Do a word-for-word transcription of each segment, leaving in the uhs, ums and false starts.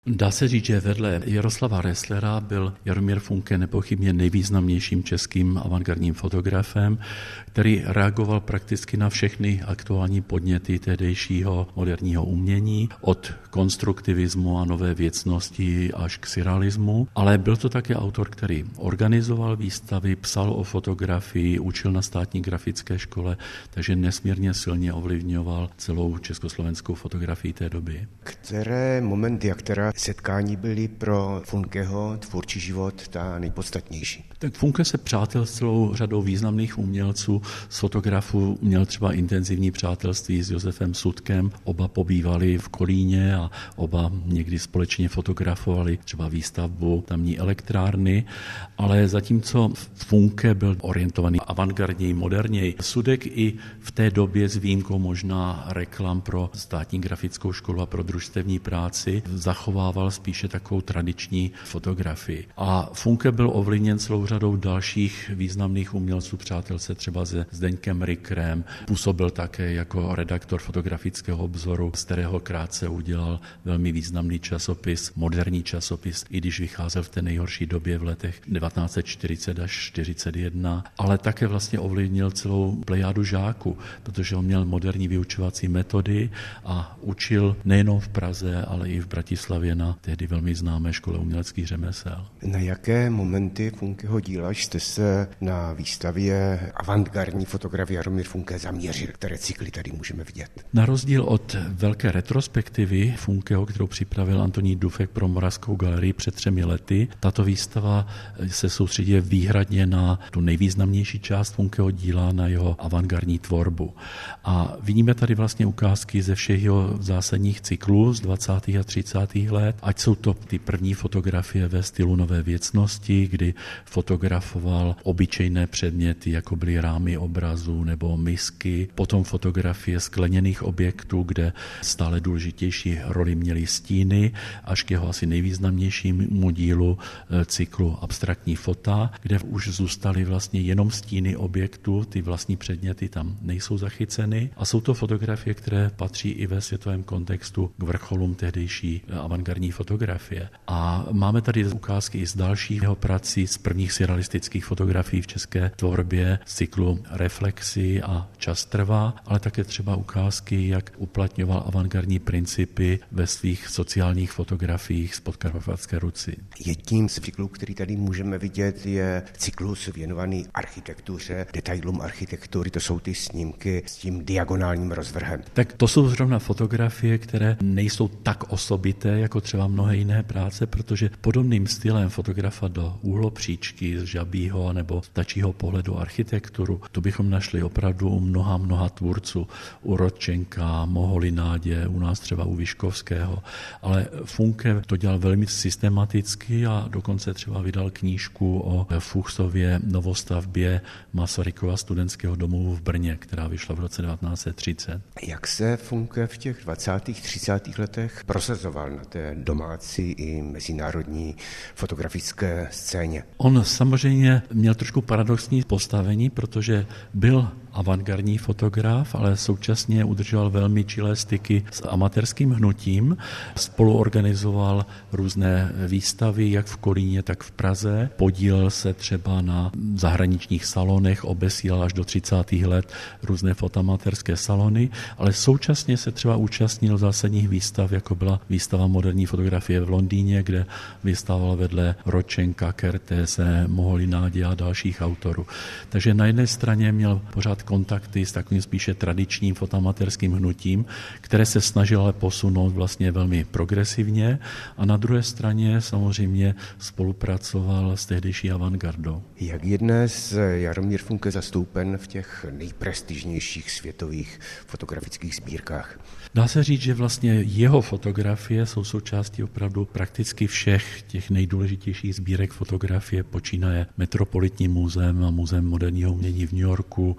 Dá se říct, že vedle Jaroslava Resslera byl Jaromír Funke nepochybně nejvýznamnějším českým avantgardním fotografem, který reagoval prakticky na všechny aktuální podněty tehdejšího moderního umění, od konstruktivismu a nové věcnosti až k surrealismu, ale byl to také autor, který organizoval výstavy, psal o fotografii, učil na státní grafické škole, takže nesmírně silně ovlivňoval celou československou fotografii té doby. Které momenty a která setkání byly pro Funkeho tvůrčí život ta nejpodstatnější? Tak Funke se přátel s celou řadou významných umělců, z fotografů měl třeba intenzivní přátelství s Josefem Sutkem, oba pobývali v Kolíně a oba někdy společně fotografovali třeba výstavbu tamní elektrárny, ale zatímco Funke byl orientovaný avantgardněji, moderněji, Sudek i v té době s výjimkou možná reklam pro státní grafickou školu a pro družstevní práci zachovával spíše takovou tradiční fotografii. A Funke byl ovlivněn celou řadou dalších významných umělců, přátel se třeba se Zdeňkem Rickrem, působil také jako redaktor fotografického obzoru, z kterého krátce udělal velmi významný časopis, moderní časopis, i když vycházel v té nejhorší době v letech devatenáct set čtyřicet až čtyřicet jedna, ale také vlastně ovlivnil celou plejádu žáků, protože on měl moderní vyučovací metody a učil nejenom v Praze, ale i v Bratislavě na tehdy velmi známé škole uměleckých řemesel. Na jaké momenty Funkeho díla jste se na výstavě avantgardní fotografie Jaromír Funke zaměřil? Které cykly tady můžeme vidět? Na rozdíl od velké retrospektivy Funkeho, kterou připravil Antonín Dufek pro Moravskou galerii před třemi lety, tato výstava se soustředí výhradně na tu nejvýznamnější část Funkeho díla, na jeho avantgardní tvorbu. A vidíme tady vlastně ukázky ze všech jeho zásadních cyklů z dvacátých a třicátých let, ať jsou to ty první fotografie ve stylu nové věcnosti, kdy fotografoval obyčejné předměty, jako byly rámy obrazů nebo misky, potom fotografie skleněných objektů, kde stále důležitější roli měly stíny, až k jeho asi nejvýznamnějšímu dílu cyklu abstraktní fota, kde už zůstaly vlastně jenom stíny objektů, ty vlastní předměty tam nejsou zachyceny a jsou to fotografie, které patří i ve světovém kontextu k vrcholům tehdejší avantgardní fotografie. A máme tady ukázky i z dalších jeho prací, z prvních surrealistických fotografií v české tvorbě, z cyklu Reflexy a Čas trvá, ale také třeba ukázky, jak uplatňoval avantgardní principy ve svých sociálních fotografiích z Podkarpatské Rusi. Jedním z cyklů, který tady můžeme vidět, je cyklus věnovaný architektuře, detailům architektury, to jsou ty snímky s tím diagonálním rozvrhem. Tak to jsou zrovna fotografie, které nejsou tak osobité, jako třeba mnohé jiné práce, protože podobným stylem fotografa do úhlopříčky z Žabího nebo stačího pohledu architekturu, to bychom našli opravdu u mnoha, mnoha tvůrců, u Rodčenka, Moholy-Nádě, u nás třeba u Vyškovského, ale Funke to dělal velmi systematicky a dokonce třeba vydal knížku o Fuchsově novostavbě Masarykova studentského domu v Brně, která vyšla v roce devatenáct set třicet. Jak se Funke v těch dvacátých, třicátých letech prosazoval na té domácí i mezinárodní fotografické scéně? On samozřejmě měl trošku paradoxní postavení, protože byl avantgardní fotograf, ale současně udržoval velmi čilé styky s amatérským hnutím. Spoluorganizoval různé výstavy, jak v Kolíně, tak v Praze. Podílel se třeba na zahraničních salonech, obesílal až do třicátých let různé fotoamatérské salony, ale současně se třeba účastnil zásadních výstav, jako byla výstava moderní fotografie v Londýně, kde vystával vedle Rodčenka, Kertése, Moholy-Nádě a dalších autorů. Takže na jedné straně měl pořád kontakty s takovým spíše tradičním fotoamatérským hnutím, které se snažil ale posunout vlastně velmi progresivně a na druhé straně samozřejmě spolupracoval s tehdejší avantgardou. Jak je dnes Jaromír Funke zastoupen v těch nejprestižnějších světových fotografických sbírkách? Dá se říct, že vlastně jeho fotografie jsou součástí opravdu prakticky všech těch nejdůležitějších sbírek fotografie, počínaje Metropolitním muzeem a Muzeem moderního umění v New Yorku,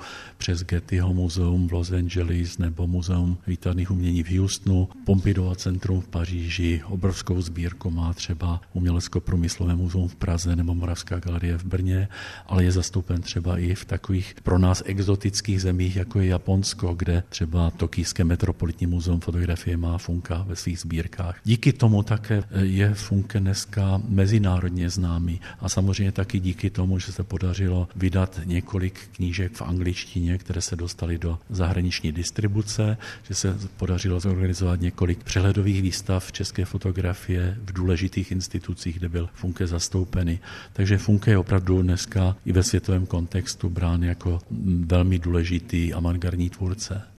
přes Gettyho muzeum v Los Angeles nebo muzeum výtvarných umění v Houstonu, Pompidova centrum v Paříži, obrovskou sbírku má třeba Umělecko-průmyslové muzeum v Praze nebo Moravská galerie v Brně, ale je zastoupen třeba i v takových pro nás exotických zemích, jako je Japonsko, kde třeba Tokijské metropolitní muzeum fotografie má Funka ve svých sbírkách. Díky tomu také je Funke dneska mezinárodně známý a samozřejmě taky díky tomu, že se podařilo vydat několik knížek v angličtině, které se dostaly do zahraniční distribuce, že se podařilo zorganizovat několik přehledových výstav české fotografie v důležitých institucích, kde byl Funke zastoupený. Takže Funke je opravdu dneska i ve světovém kontextu brán jako velmi důležitý avantgardní tvůrce.